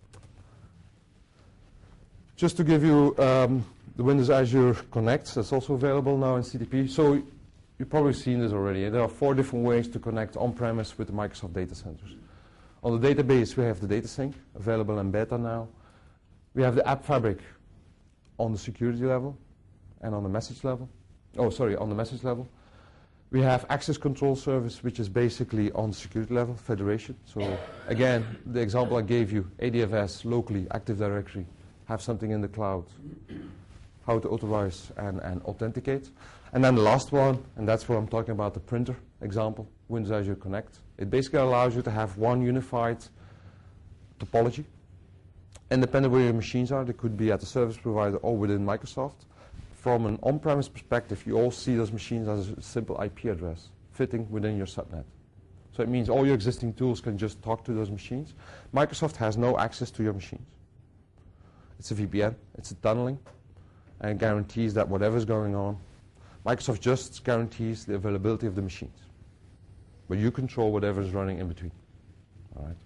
Just to give you the Windows Azure Connect, that's also available now in CDP. So you've probably seen this already. There are 4 different ways to connect on-premise with the Microsoft data centers. On the database, we have the data sync, available in beta now. We have the app fabric on the security level and on the message level. Oh, sorry, on the message level. We have access control service, which is basically on the security level, federation. So again, the example I gave you, ADFS, locally, Active Directory, have something in the cloud, how to authorize and authenticate. And then the last one, and that's what I'm talking about, the printer example, Windows Azure Connect. It basically allows you to have one unified topology, independent where your machines are. They could be at the service provider or within Microsoft. From an on-premise perspective, you all see those machines as a simple IP address fitting within your subnet. So it means all your existing tools can just talk to those machines. Microsoft has no access to your machines. It's a VPN, it's a tunneling, and it guarantees that whatever's going on, Microsoft just guarantees the availability of the machines. But you control whatever's running in between. All right.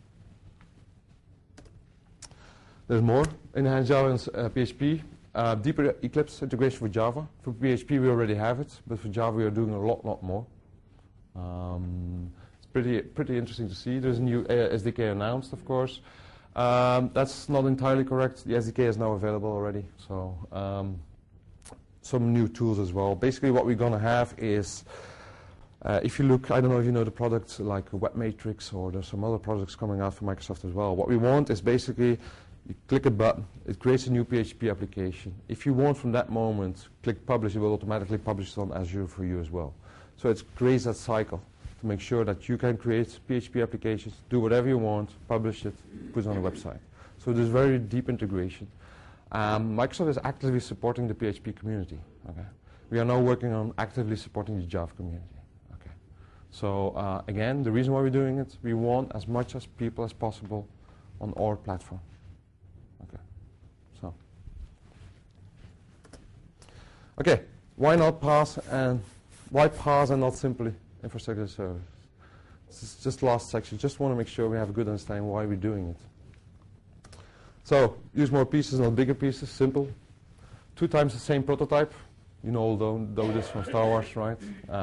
There's more. Enhanced Java and PHP. Deeper Eclipse integration for Java. For PHP we already have it, but for Java we are doing a lot more. It's pretty interesting to see. There's a new SDK announced, of course. That's not entirely correct. The SDK is now available already. So some new tools as well. Basically what we're going to have is, if you look, I don't know if you know the products like WebMatrix, or there's some other products coming out from Microsoft as well. What we want is basically, you click a button, it creates a new PHP application. If you want from that moment, click publish, it will automatically publish it on Azure for you as well. So it creates that cycle to make sure that you can create PHP applications, do whatever you want, publish it, put it on a website. So there's very deep integration. Microsoft is actively supporting the PHP community. Okay? We are now working on actively supporting the Java community. Okay? So again, the reason why we're doing it, we want as much as people as possible on our platform. Okay. So. Okay. Why not PaaS, and why PaaS and not simply infrastructure as a service? This is just the last section. Just want to make sure we have a good understanding why we're doing it. So, use more pieces, not bigger pieces, simple. 2 times the same prototype. You know all this from Star Wars, right?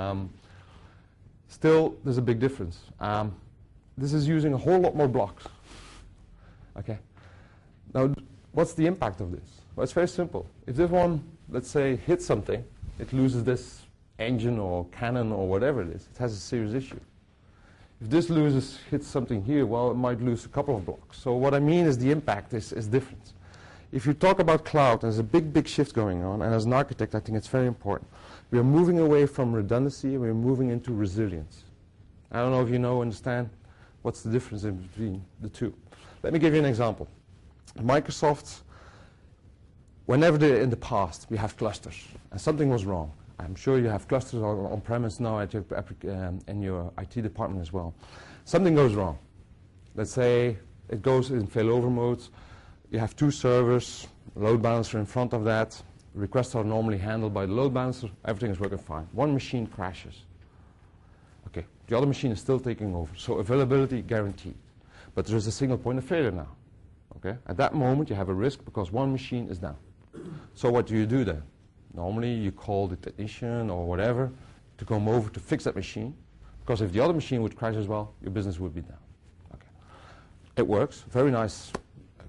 Still, there's a big difference. This is using a whole lot more blocks. Okay. Now, what's the impact of this? Well, it's very simple. If this one, let's say, hits something, it loses this engine or cannon or whatever it is. It has a serious issue. If this hits something here, well, it might lose a couple of blocks. So what I mean is the impact is different. If you talk about cloud, there's a big shift going on, and as an architect, I think it's very important. We are moving away from redundancy, we're moving into resilience. I don't know if you understand what's the difference in between the two. Let me give you an example. Microsoft, whenever in the past we have clusters, and something was wrong, I'm sure you have clusters on-premise now at your in your IT department as well. Something goes wrong. Let's say it goes in failover mode. You have 2 servers, load balancer in front of that. Requests are normally handled by the load balancer. Everything is working fine. One machine crashes. Okay, the other machine is still taking over. So availability guaranteed. But there is a single point of failure now. Okay, at that moment you have a risk because one machine is down. So what do you do then? Normally you call the technician or whatever to come over to fix that machine, because if the other machine would crash as well, your business would be down. Okay. It works, very nice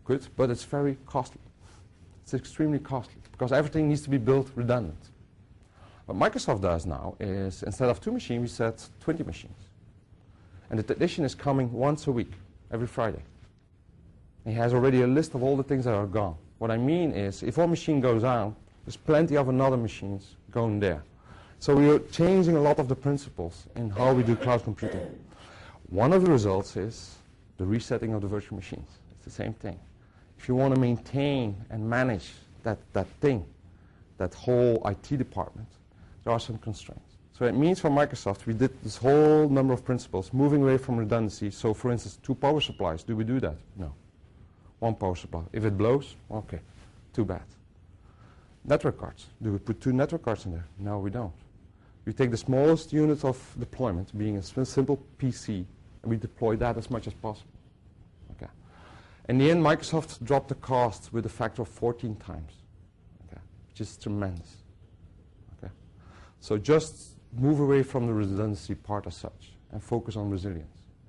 good, but it's very costly. It's extremely costly because everything needs to be built redundant. What Microsoft does now is, instead of 2 machines, we set 20 machines. And the technician is coming once a week, every Friday. He has already a list of all the things that are gone. What I mean is, if one machine goes down, there's plenty of another machines going there. So we are changing a lot of the principles in how we do cloud computing. One of the results is the resetting of the virtual machines. It's the same thing. If you want to maintain and manage that thing, that whole IT department, there are some constraints. So it means for Microsoft, we did this whole number of principles, moving away from redundancy. So for instance, 2 power supplies, do we do that? No. 1 power supply. If it blows, okay, too bad. Network cards, do we put 2 network cards in there? No, we don't. We take the smallest unit of deployment, being a simple PC, and we deploy that as much as possible. Okay. In the end, Microsoft dropped the cost with a factor of 14 times, okay, which is tremendous. Okay. So just move away from the redundancy part as such and focus on resilience.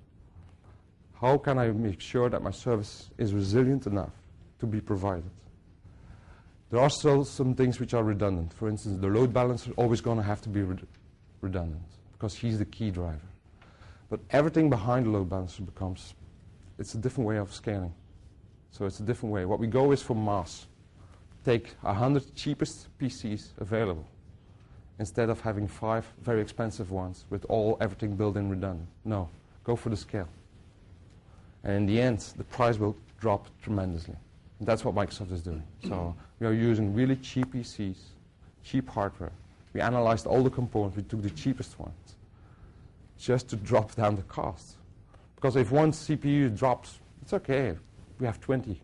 How can I make sure that my service is resilient enough to be provided? There are still some things which are redundant. For instance, the load balancer is always going to have to be redundant because he's the key driver. But everything behind the load balancer it's a different way of scaling. So it's a different way. What we go is for mass. Take 100 cheapest PCs available instead of having 5 very expensive ones with everything built in redundant. No, go for the scale. And in the end, the price will drop tremendously. And that's what Microsoft is doing. So we are using really cheap PCs, cheap hardware. We analyzed all the components. We took the cheapest ones just to drop down the cost. Because if one CPU drops, it's okay. We have 20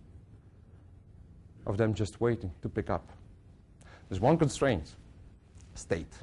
of them just waiting to pick up. There's one constraint: state.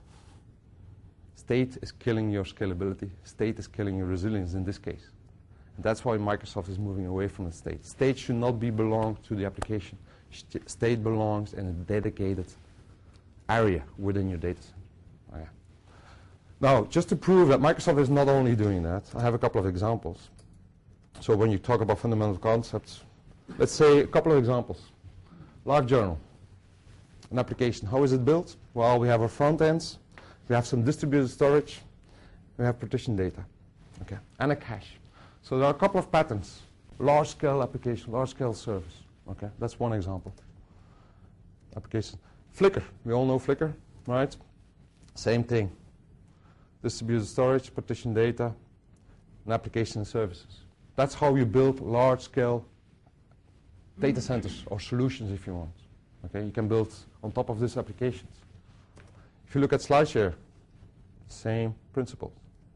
State is killing your scalability. State is killing your resilience in this case. That's why Microsoft is moving away from the state. State should not belong to the application. State belongs in a dedicated area within your data center. Oh, yeah. Now, just to prove that Microsoft is not only doing that, I have a couple of examples. So when you talk about fundamental concepts, let's say a couple of examples. LiveJournal, an application. How is it built? Well, we have our front ends. We have some distributed storage. We have partition data, okay, and a cache. So there are a couple of patterns. Large-scale application, large-scale service. Okay, that's one example. Application. Flickr. We all know Flickr, right? Same thing. Distributed storage, partition data, and application and services. That's how you build large-scale data centers or solutions, if you want. Okay, you can build on top of these applications. If you look at SlideShare, same principle.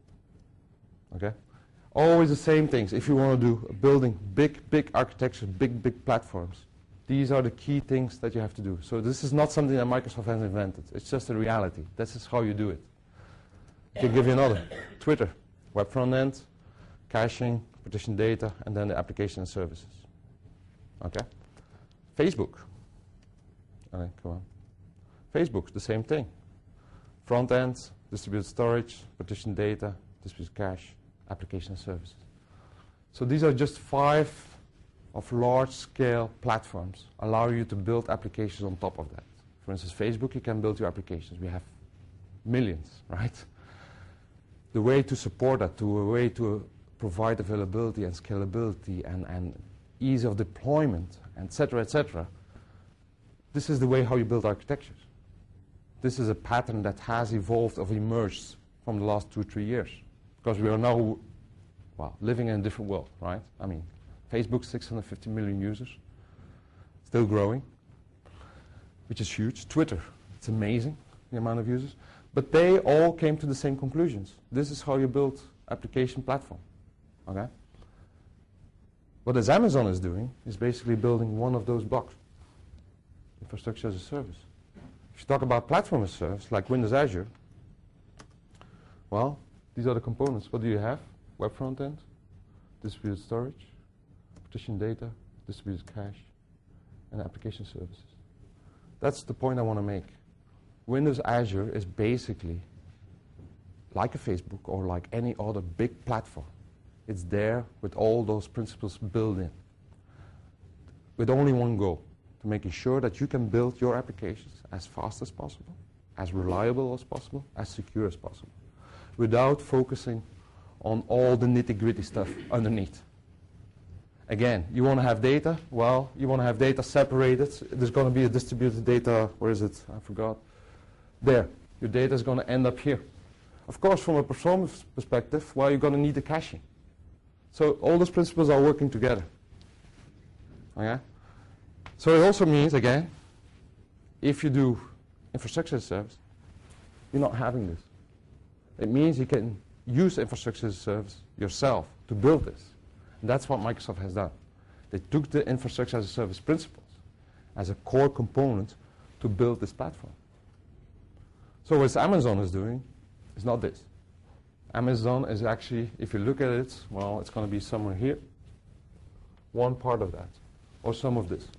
Okay. Always the same things. If you want to do building big architecture, big platforms, these are the key things that you have to do. So this is not something that Microsoft has invented. It's just a reality. This is how you do it. I can give you another. Twitter, web front end, caching, partition data, and then the application and services. Okay. Facebook. Okay, come on. Facebook, the same thing. Front end, distributed storage, partition data, distributed cache, application and services. So these are just 5 of large-scale platforms allow you to build applications on top of that. For instance, Facebook, you can build your applications. We have millions, right? The way to support that, a way to provide availability and scalability and ease of deployment, etc., this is the way how you build architectures. This is a pattern that has evolved or emerged from the last 2-3 years. Because we are now, well, living in a different world, right? I mean, Facebook, 650 million users, still growing, which is huge. Twitter, it's amazing, the amount of users. But they all came to the same conclusions. This is how you build application platform, okay? What Amazon is doing is basically building one of those blocks, infrastructure as a service. If you talk about platform as a service, like Windows Azure, well, these are the components. What do you have? Web front end, distributed storage, partition data, distributed cache, and application services. That's the point I want to make. Windows Azure is basically like a Facebook or like any other big platform. It's there with all those principles built in. with only one goal, to making sure that you can build your applications as fast as possible, as reliable as possible, as secure as possible, without focusing on all the nitty-gritty stuff underneath. Again, you want to have data? Well, you want to have data separated. There's going to be a distributed data. Where is it? I forgot. There. Your data is going to end up here. Of course, from a performance perspective, well, you're going to need the caching. So all those principles are working together. Okay? So it also means, again, if you do infrastructure as a service, you're not having this. It means you can use infrastructure as a service yourself to build this. And that's what Microsoft has done. They took the infrastructure as a service principles as a core component to build this platform. So what Amazon is doing is not this. Amazon is actually, if you look at it, well, it's going to be somewhere here, one part of that, or some of this.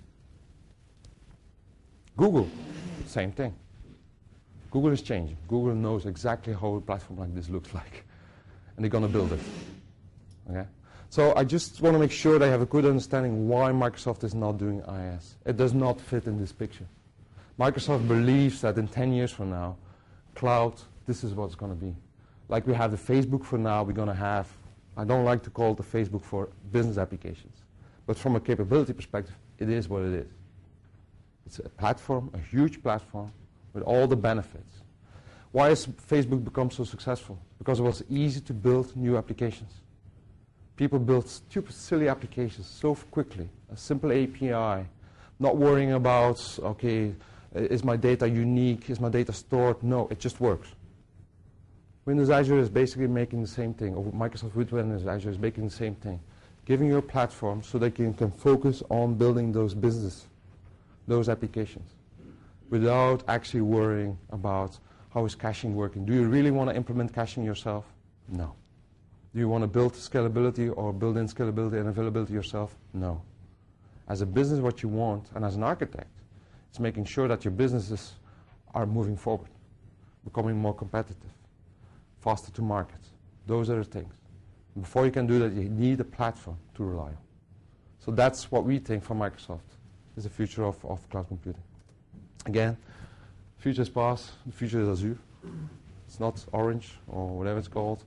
Google, same thing. Google is changing. Google knows exactly how a platform like this looks like, and they're going to build it. Okay? So I just want to make sure they have a good understanding why Microsoft is not doing IaaS. It does not fit in this picture. Microsoft believes that in 10 years from now, cloud, this is what it's going to be. Like we have the Facebook for now, we're going to have, I don't like to call it the Facebook for business applications, but from a capability perspective, it is what it is. It's a platform, a huge platform, with all the benefits. Why has Facebook become so successful? Because it was easy to build new applications. People built stupid, silly applications so quickly. A simple API, not worrying about, okay, is my data unique? Is my data stored? No, it just works. Windows Azure is basically making the same thing, or Microsoft with Windows Azure is making the same thing. Giving you a platform so that you can focus on building those business, those applications, without actually worrying about how is caching working. Do you really want to implement caching yourself? No. Do you want to build scalability or build in scalability and availability yourself? No. As a business, what you want, and as an architect, is making sure that your businesses are moving forward, becoming more competitive, faster to market. Those are the things. Before you can do that, you need a platform to rely on. So that's what we think from Microsoft is the future of cloud computing. Again, future is past, the future is Azure. It's not orange or whatever it's called.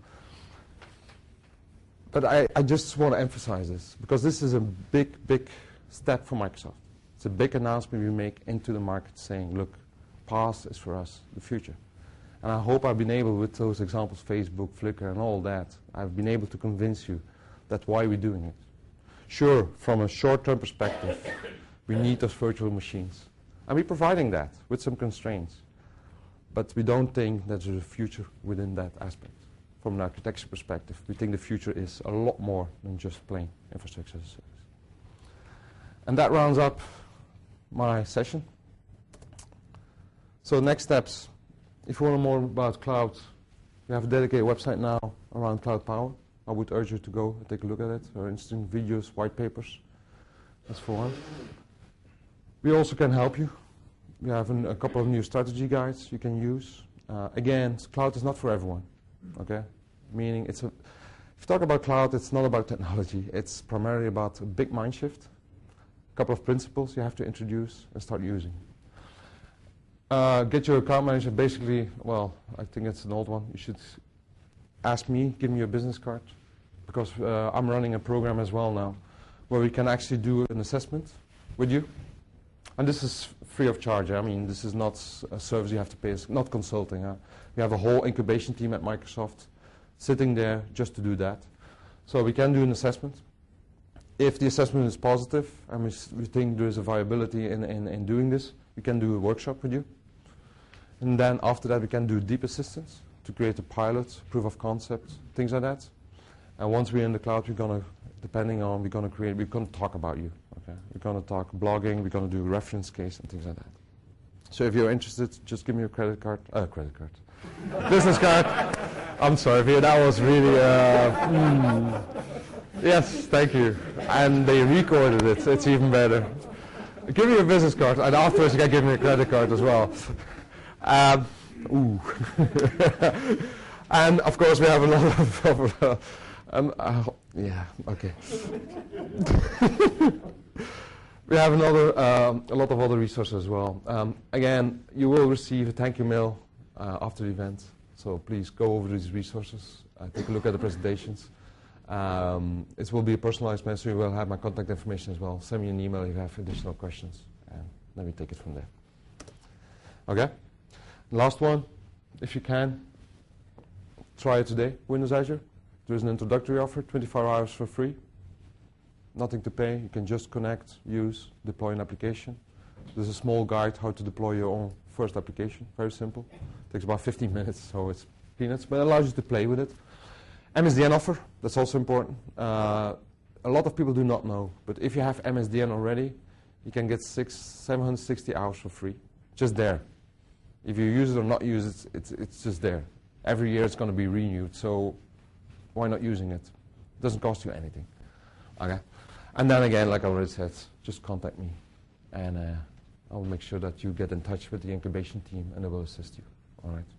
But I just want to emphasize this, because this is a big, big step for Microsoft. It's a big announcement we make into the market saying, look, past is for us, the future. And I hope I've been able, with those examples, Facebook, Flickr, and all that, I've been able to convince you that's why we're doing it. Sure, from a short-term perspective, we need those virtual machines. And we're providing that with some constraints. But we don't think that there's a future within that aspect. From an architecture perspective, we think the future is a lot more than just plain infrastructure as a service. And that rounds up my session. So next steps. If you want to know more about cloud, we have a dedicated website now around Cloud Power. I would urge you to go and take a look at it. There are interesting videos, white papers. That's for one. We also can help you. We have a couple of new strategy guides you can use. Again, cloud is not for everyone. Okay? Meaning, if you talk about cloud, it's not about technology. It's primarily about a big mind shift. A couple of principles you have to introduce and start using. Get your account manager, basically, well, I think it's an old one. You should ask me, give me your business card, because I'm running a program as well now where we can actually do an assessment with you. And this is free of charge. I mean, this is not a service you have to pay. It's not consulting. We have a whole incubation team at Microsoft sitting there just to do that. So we can do an assessment. If the assessment is positive and we think there is a viability in doing this, we can do a workshop with you. And then after that, we can do deep assistance to create a pilot, proof of concept, things like that. And once we're in the cloud, we're going to talk about you. Okay? We're going to talk blogging, we're going to do a reference case and things like that. So if you're interested, just give me your business card. I'm sorry, that was really, yes, thank you. And they recorded it, it's even better. Give me your business card, and afterwards you can give me a credit card as well. And of course we have a lot of, yeah, okay. We have a lot of other resources as well. Again, you will receive a thank you mail after the event, so please go over these resources, take a look at the presentations. It will be a personalized mail, so you will have my contact information as well. Send me an email if you have additional questions, and let me take it from there. Okay? Last one, if you can, try it today, Windows Azure. There is an introductory offer, 24 hours for free. Nothing to pay. You can just connect, use, deploy an application. There's a small guide how to deploy your own first application. Very simple. Takes about 15 minutes, so it's peanuts, but it allows you to play with it. MSDN offer, that's also important. A lot of people do not know, but if you have MSDN already, you can get 760 hours for free, just there. If you use it or not use it, it's just there. Every year it's going to be renewed, so why not using it? It doesn't cost you anything. Okay. And then again, like I already said, just contact me, and I'll make sure that you get in touch with the incubation team, and they will assist you. All right.